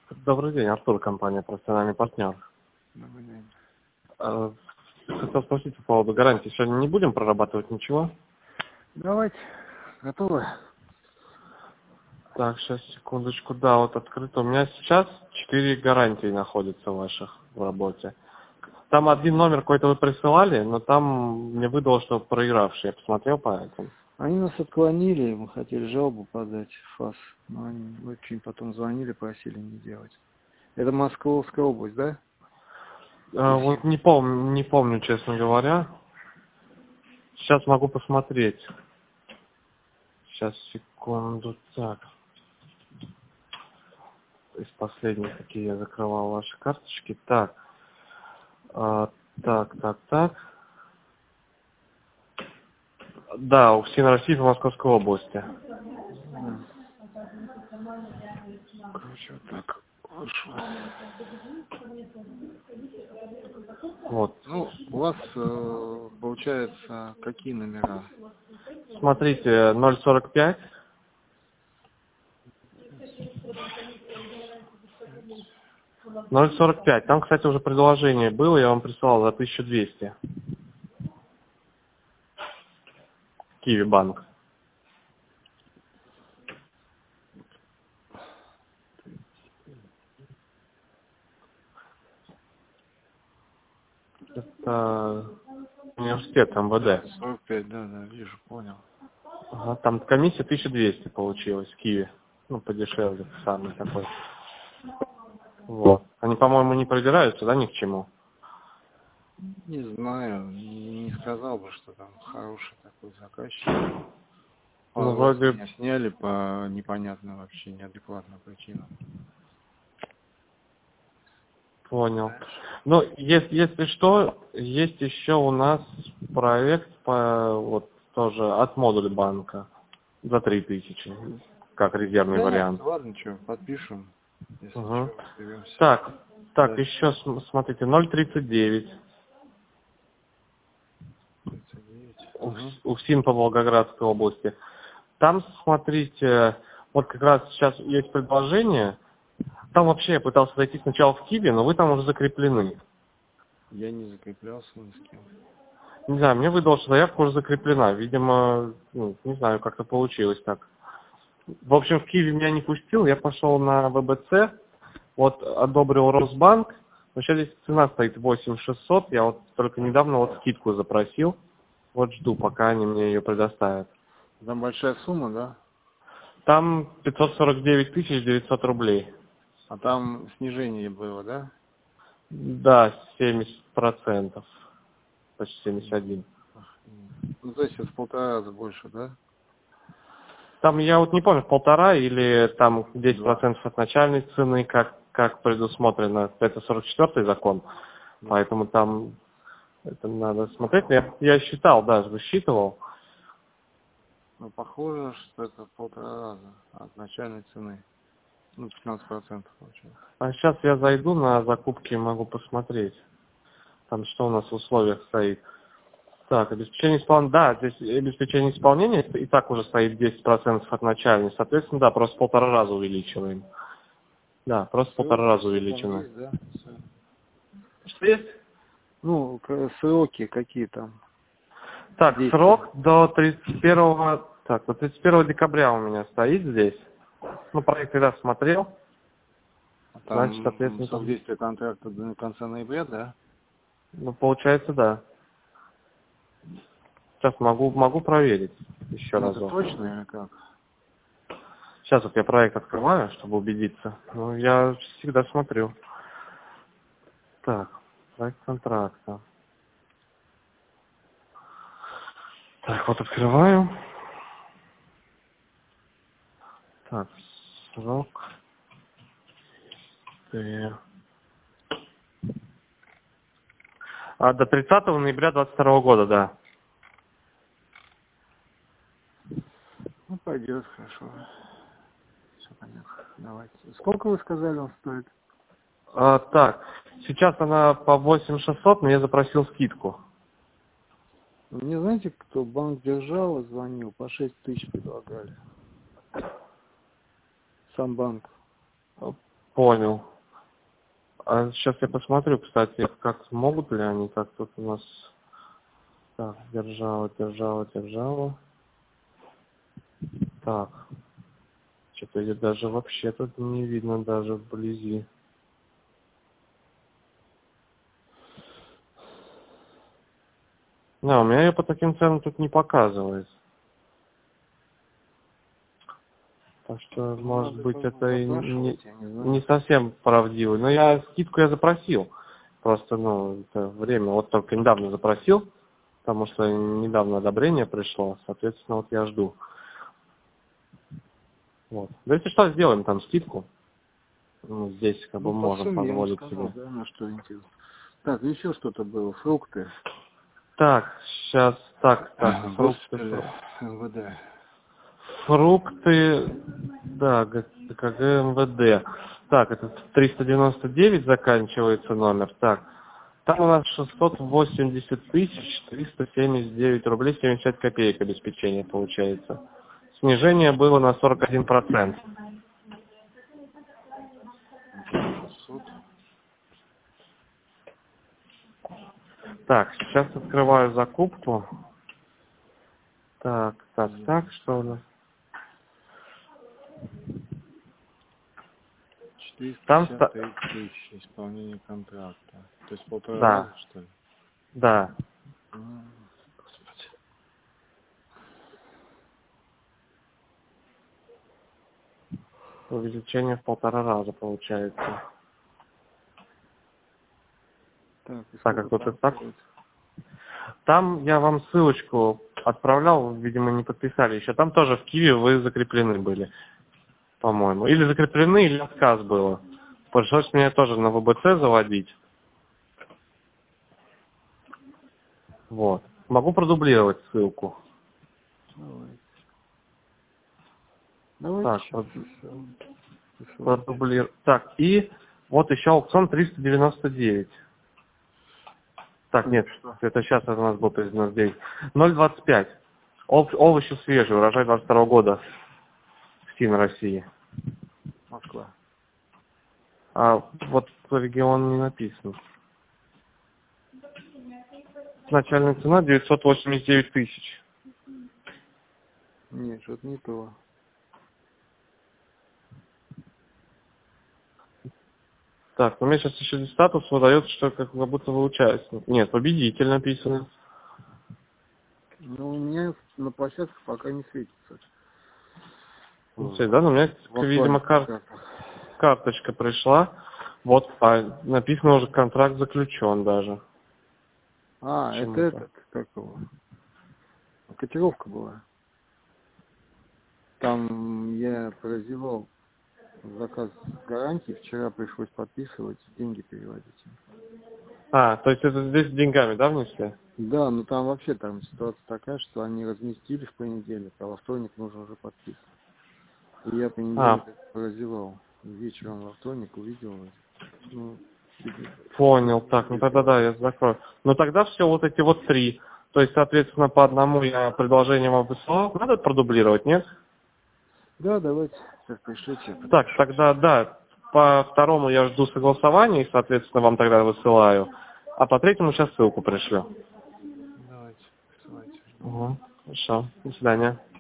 Добрый день, Артур, компания «Профессиональный партнер». Добрый день. Хотел спросить по поводу гарантии. Сегодня не будем прорабатывать ничего? Давайте. Готовы? Так, сейчас, секундочку. Да, вот открыто. У меня сейчас 4 гарантии находятся ваших в работе. Там один номер какой-то вы присылали, но там мне выдало, что проигравший. Я посмотрел по этому. Они нас отклонили, мы хотели жалобу подать в ФАС, но они очень потом звонили, просили не делать. Это Московская область, да? Вот не помню, честно говоря. Сейчас могу посмотреть. Сейчас, секунду. Так. Из последних, какие я закрывал ваши карточки. Так. Так. Да, УФСИН России по Московской области. Да. Короче, вот так. Хорошо. Вот. Ну, у вас, получается, какие номера? Смотрите, 045. 045. Там, кстати, уже предложение было, я вам присылал за 1200. Киви банк. Это университет МВД. 45, да, вижу, понял. Ага, там комиссия 1200 получилась, Киви. Ну, подешевле, самый такой. Вот. Они, по-моему, не продираются, да, ни к чему? Не знаю, не сказал бы, что там хороший такой заказчик. Ну, Пару раз вроде... меня сняли по непонятным вообще неадекватным причинам. Понял. Ну, если что, есть еще у нас проект по, вот, тоже от модуля банка за 3000, как резервный Да, вариант. ладно, что, подпишем, если Угу. что, разберемся. Так, Да. еще смотрите, 039. 39. Угу. УФСИН по Волгоградской области. Там, смотрите, вот как раз сейчас есть предложение. Там вообще я пытался зайти сначала в Киви, но вы там уже закреплены. Я не закреплялся ни с кем. Не знаю, мне выдалось, что заявка уже закреплена. Видимо, ну, не знаю, как-то получилось так. В общем, в Киеве меня не пустил, я пошел на ВБЦ, вот одобрил Росбанк, но сейчас здесь цена стоит 8600, я вот только недавно вот скидку запросил, вот жду, пока они мне ее предоставят. Там большая сумма, да? Там 549 900 рублей. А там снижение было, да? Да, 70%, почти 71%. Ну, то есть это в 1,5 раза больше, да? Там, я вот не помню, в 1,5 или там 10% Да. от начальной цены, как предусмотрено, это 44-й закон, Да. поэтому там это надо смотреть. Я считал, даже высчитывал. Ну, похоже, что это в 1,5 раза от начальной цены. Ну, 15% получается. А сейчас я зайду на закупки, могу посмотреть, там что у нас в условиях стоит. Так, обеспечение исполнения, да, здесь обеспечение исполнения и так уже стоит 10% от начальной, соответственно, да, просто в 1,5 раза увеличиваем. Да, просто в 1,5 раза Всё там увеличено. есть, да? Всё. Что есть? Ну, сроки какие там? Так, Действия. срок до 31, так, до 31 декабря у меня стоит здесь. Ну, проект когда смотрел, А значит, там соответственно, срок там, действия контракта до конца ноября, да? ну, получается, да. Сейчас могу проверить еще Ну, это разок. точно или как? Сейчас вот я проект открываю, чтобы убедиться. Ну, я всегда смотрю. Так, проект контракта. Так, вот открываю. Так, срок. До 30 ноября 22 года, да. Ну, пойдет, хорошо. Все понятно. Давайте. Сколько вы сказали, он стоит? Так, сейчас она по 8600, но я запросил скидку. Мне знаете, кто банк держал и звонил, по 6 тысяч предлагали. Сам банк. Понял. А сейчас я посмотрю, кстати, как могут ли они, как тут у нас... Так, держава. Так, что-то ее даже вообще тут не видно, даже вблизи. Да, у меня ее по таким ценам тут не показывает. Так что, может быть, это и не совсем правдиво. Но скидку я запросил. Просто, это время, вот только недавно запросил, потому что недавно одобрение пришло, соответственно, вот я жду. Вот. Да если что, сделаем там скидку. Здесь как бы можем позволить себе. Да, на что интересно. Так, еще что-то было, фрукты. Так, сейчас, фрукты. МВД. Фрукты, да, ГКГ МВД. Так, это 399 заканчивается номер. Так, там у нас 680 379 рублей 75 копеек обеспечение получается. Снижение было на 41%. 600. Так, сейчас открываю закупку. Так, что у нас? 453 тысячи исполнение контракта. То есть 1,5 раза, что ли? Да. Господи. Увеличение в 1,5 раза получается. Так, как тут это так? Там я вам ссылочку отправлял, видимо, не подписали еще. Там тоже в Киеве вы закреплены были, по-моему. Или закреплены, или отказ было. Пришлось мне тоже на ВБЦ заводить. Вот. Могу продублировать ссылку. Давайте. Так, продублировать. Так, и вот еще аукцион 399. Так, нет, это сейчас у нас был 399. 0,25. Овощи свежие, урожай 22 года. СИН России. Москва. А вот регион не написан. Начальная цена 989 тысяч. Нет, что-то не то. Так, у меня сейчас еще статус выдается, что как будто вы участник. Нет, победитель написано. Ну, у меня на площадке пока не светится. Да, но у меня, видимо, карточка пришла. Вот, написано уже контракт заключен даже. Это как его? Котировка была. Там я прозевал заказ гарантии, вчера пришлось подписывать, деньги переводить. То есть это здесь деньгами, да, внесли? Да, но там вообще ситуация такая, что они разместили в понедельник, а во вторник нужно уже подписывать. И я понедельник прозевал. Вечером во вторник увидел. Понял, так, тогда да, я закрою. Но тогда все вот эти вот 3. То есть, соответственно, по одному я предложение вам высылал. Надо продублировать, нет? Да, давайте. Сейчас пришлите. Так, тогда да. По второму я жду согласования и, соответственно, вам тогда высылаю. А по третьему сейчас ссылку пришлю. Давайте, присылайте. Угу. Хорошо. До свидания.